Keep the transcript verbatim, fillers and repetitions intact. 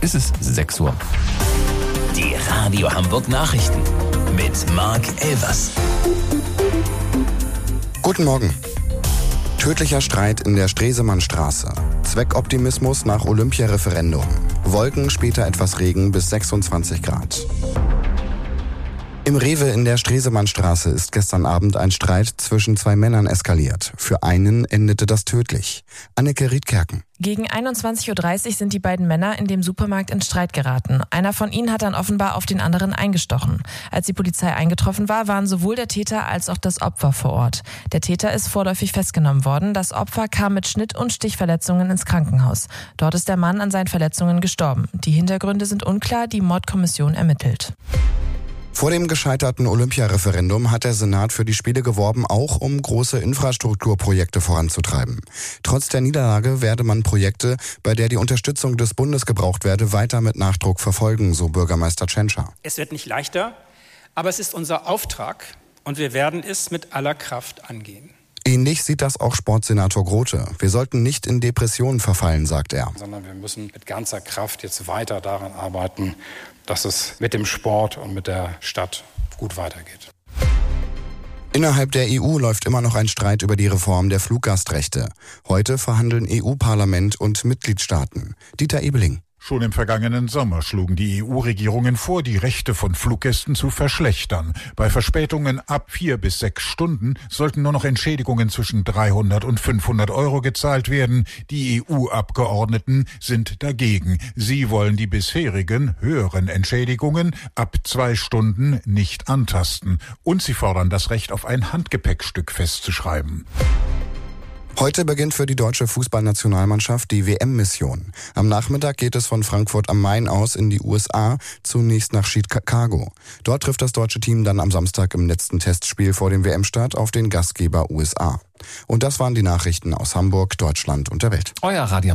ist es sechs Uhr. Die Radio Hamburg Nachrichten mit Marc Elvers. Guten Morgen. Tödlicher Streit in der Stresemannstraße. Zweckoptimismus nach Olympia-Referendum. Wolken, später etwas Regen bis sechsundzwanzig Grad. Im Rewe in der Stresemannstraße ist gestern Abend ein Streit zwischen zwei Männern eskaliert. Für einen endete das tödlich. Anneke Riedkerken. Gegen einundzwanzig Uhr dreißig sind die beiden Männer in dem Supermarkt in Streit geraten. Einer von ihnen hat dann offenbar auf den anderen eingestochen. Als die Polizei eingetroffen war, waren sowohl der Täter als auch das Opfer vor Ort. Der Täter ist vorläufig festgenommen worden. Das Opfer kam mit Schnitt- und Stichverletzungen ins Krankenhaus. Dort ist der Mann an seinen Verletzungen gestorben. Die Hintergründe sind unklar, die Mordkommission ermittelt. Vor dem gescheiterten Olympia-Referendum hat der Senat für die Spiele geworben, auch um große Infrastrukturprojekte voranzutreiben. Trotz der Niederlage werde man Projekte, bei der die Unterstützung des Bundes gebraucht werde, weiter mit Nachdruck verfolgen, so Bürgermeister Tschentscher. Es wird nicht leichter, aber es ist unser Auftrag und wir werden es mit aller Kraft angehen. Ähnlich sieht das auch Sportsenator Grote. Wir sollten nicht in Depressionen verfallen, sagt er. Sondern wir müssen mit ganzer Kraft jetzt weiter daran arbeiten, dass es mit dem Sport und mit der Stadt gut weitergeht. Innerhalb der E U läuft immer noch ein Streit über die Reform der Fluggastrechte. Heute verhandeln E U-Parlament und Mitgliedstaaten. Dieter Ebeling. Schon im vergangenen Sommer schlugen die E U-Regierungen vor, die Rechte von Fluggästen zu verschlechtern. Bei Verspätungen ab vier bis sechs Stunden sollten nur noch Entschädigungen zwischen dreihundert und fünfhundert Euro gezahlt werden. Die E U-Abgeordneten sind dagegen. Sie wollen die bisherigen höheren Entschädigungen ab zwei Stunden nicht antasten. Und sie fordern das Recht auf ein Handgepäckstück festzuschreiben. Heute beginnt für die deutsche Fußballnationalmannschaft die W M-Mission. Am Nachmittag geht es von Frankfurt am Main aus in die U S A, zunächst nach Chicago. Dort trifft das deutsche Team dann am Samstag im letzten Testspiel vor dem W M-Start auf den Gastgeber U S A. Und das waren die Nachrichten aus Hamburg, Deutschland und der Welt. Euer Radio